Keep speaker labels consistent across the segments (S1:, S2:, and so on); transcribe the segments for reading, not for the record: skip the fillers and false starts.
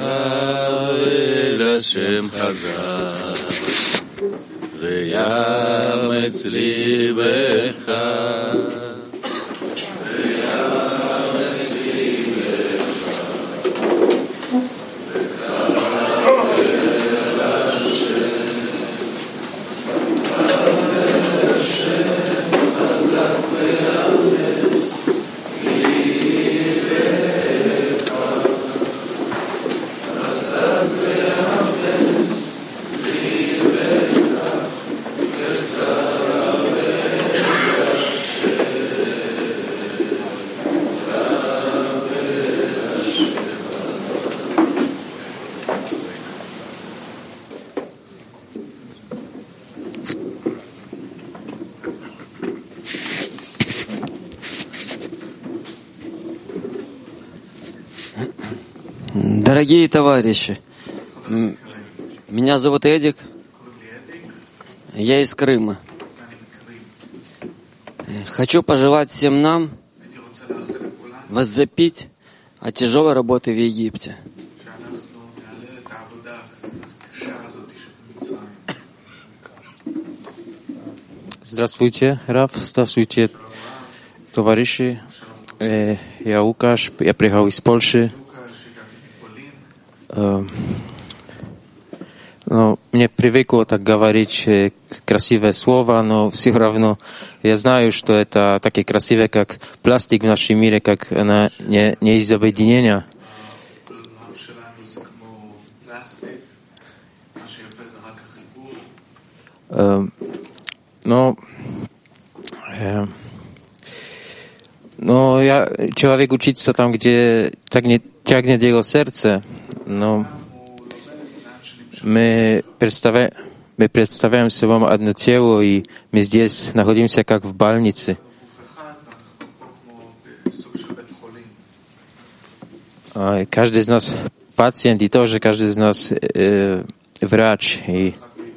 S1: השם חזק ויאמץ ליבך
S2: Дорогие товарищи, меня зовут Эдик, я из Крыма. Хочу пожелать всем нам воззапить о тяжелой работе в Египте.
S3: Здравствуйте, Рав, здравствуйте, товарищи. Я Лукаш, я приехал из Польши. Но мне привыкло так говорить красивое слово, но все равно я знаю, что это такие красивые, как пластик в нашем мире, как она не из объединения. Но человек учится там, где тягнет его сердце, но мы представляем себе одно тело, и мы здесь находимся как в больнице. Каждый из нас пациент, и тоже каждый из нас врач. И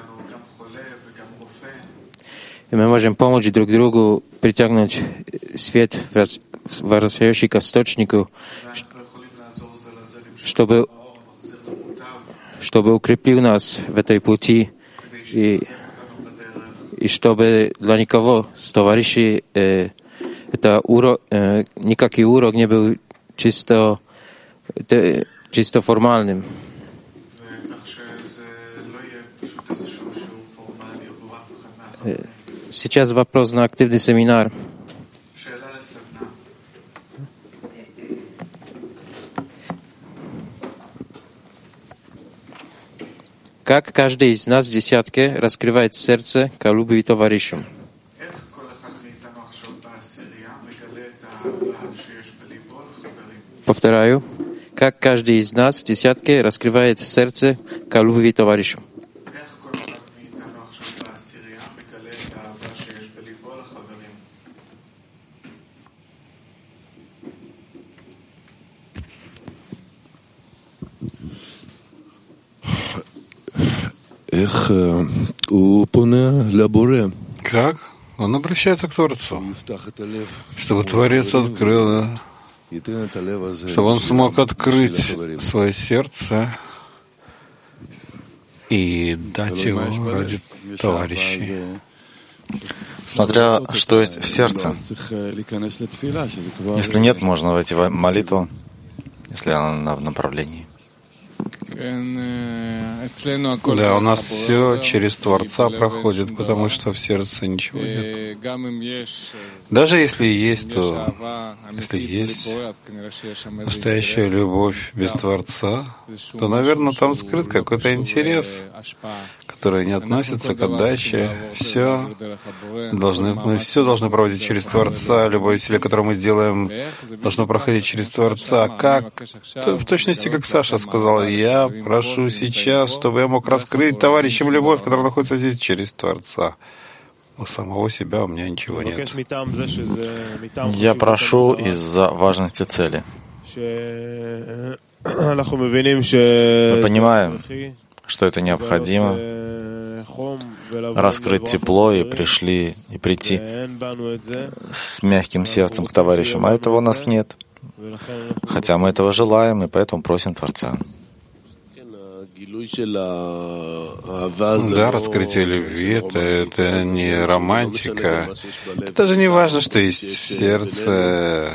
S3: мы можем помочь друг другу притягнуть свет, возвращающий к источнику, чтобы укрепил нас в этой пути, и чтобы для никого с товарищей это урок, никакой урок не был чисто формальным. Сейчас вопрос на активный семинар. Как каждый из нас в десятке раскрывает сердце к любви товарищам? Повторяю. Как каждый из нас в десятке раскрывает сердце к любви товарищам?
S4: Как? Он обращается к Творцу, чтобы Творец открыл, чтобы он смог открыть свое сердце и дать его ради товарищей.
S5: Смотря что есть в сердце. Если нет, можно войти в молитву, если она в направлении.
S4: Да, у нас все через Творца проходит, потому что в сердце ничего нет. Даже если есть, то если есть настоящая любовь без Творца, то, наверное, там скрыт какой-то интерес, который не относится к отдаче. Мы все должны проводить через Творца. Любое усилие, которое мы делаем, должно проходить через Творца. Как? В точности, как Саша сказал, я прошу сейчас, чтобы я мог раскрыть товарищам любовь, которая находится здесь, через Творца. У самого себя у меня ничего нет.
S5: Я прошу из-за важности цели. Мы понимаем, что это необходимо, раскрыть тепло и прийти с мягким сердцем к товарищам, а этого у нас нет. Хотя мы этого желаем, и поэтому просим Творца.
S4: Да, раскрытие любви это не романтика. Это же не важно, что есть в сердце.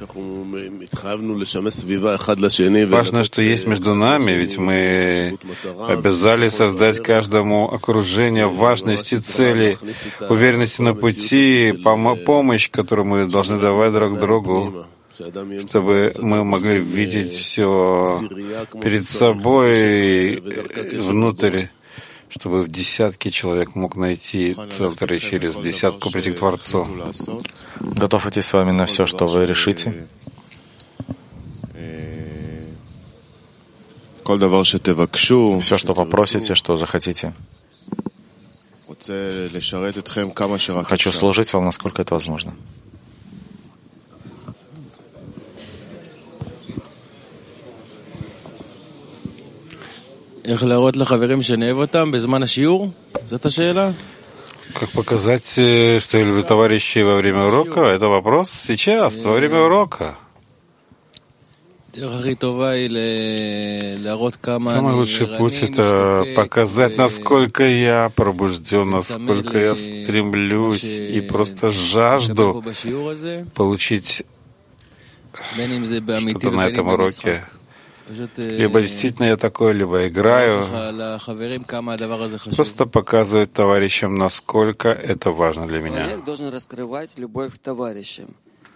S4: Важно, что есть между нами, ведь мы обязали создать каждому окружение важности цели, уверенности на пути, помощь, которую мы должны давать друг другу, чтобы мы могли видеть все перед собой внутрь, чтобы в десятке человек мог найти центр и через десятку прийти к Творцу.
S5: Готов идти с вами на все, что вы решите. Все, что попросите, что захотите. Хочу служить вам, насколько это возможно.
S4: Как показать, что я люблю товарищей во время урока? Это вопрос сейчас, во время урока. Самый лучший путь — это показать, насколько я пробужден, насколько я стремлюсь и просто жажду получить что-то на этом уроке. Либо действительно я такой, либо играю. Просто показывать товарищам, насколько это важно для меня.
S2: Человек должен раскрывать любовь к товарищам.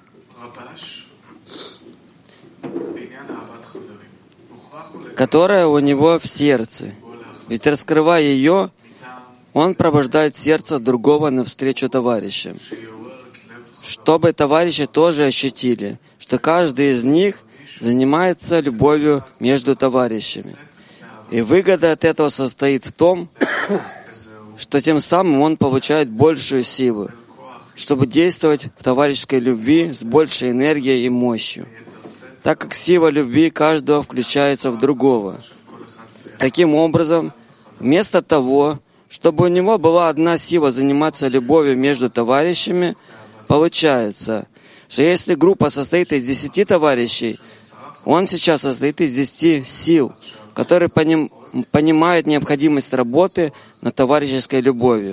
S2: Которая у него в сердце. Ведь раскрывая ее, он пробуждает сердце другого навстречу товарищам. Чтобы товарищи тоже ощутили, что каждый из них занимается любовью между товарищами. И выгода от этого состоит в том, что тем самым он получает большую силу, чтобы действовать в товарищеской любви с большей энергией и мощью, так как сила любви каждого включается в другого. Таким образом, вместо того, чтобы у него была одна сила заниматься любовью между товарищами, получается, что если группа состоит из 10 товарищей, он сейчас состоит из 10 сил, которые понимают необходимость работы над товарищеской любовью.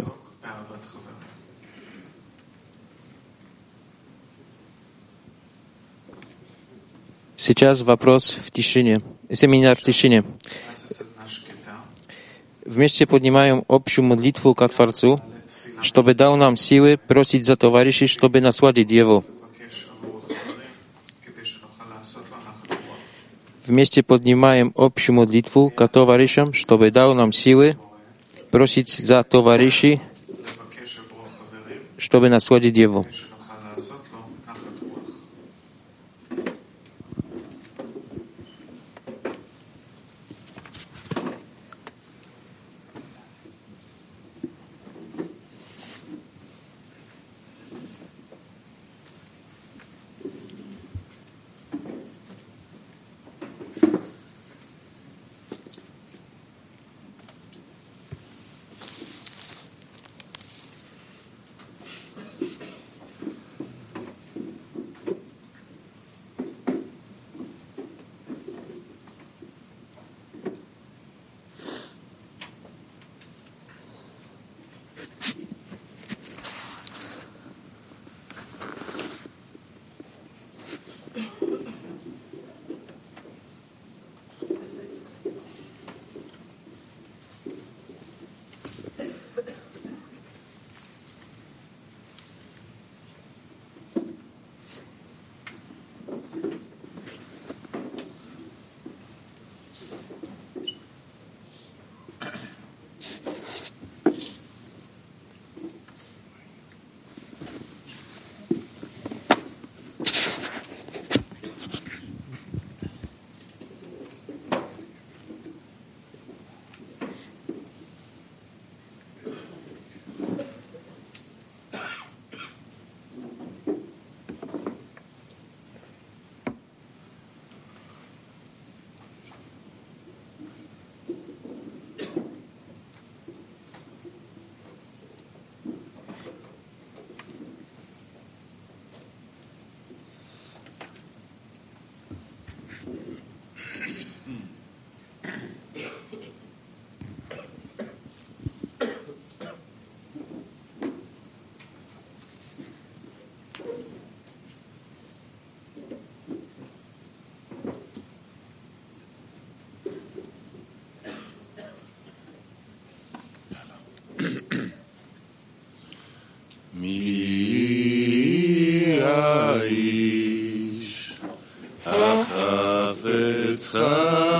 S3: Сейчас вопрос в тишине. Семинар в тишине. Вместе поднимаем общую молитву к Творцу, чтобы дал нам силы просить за товарищей, чтобы насладить его. Вместе поднимаем общую молитву к товарищам, чтобы дал нам силы просить за товарищей, чтобы насладить его.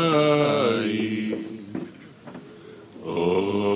S1: Shamayim.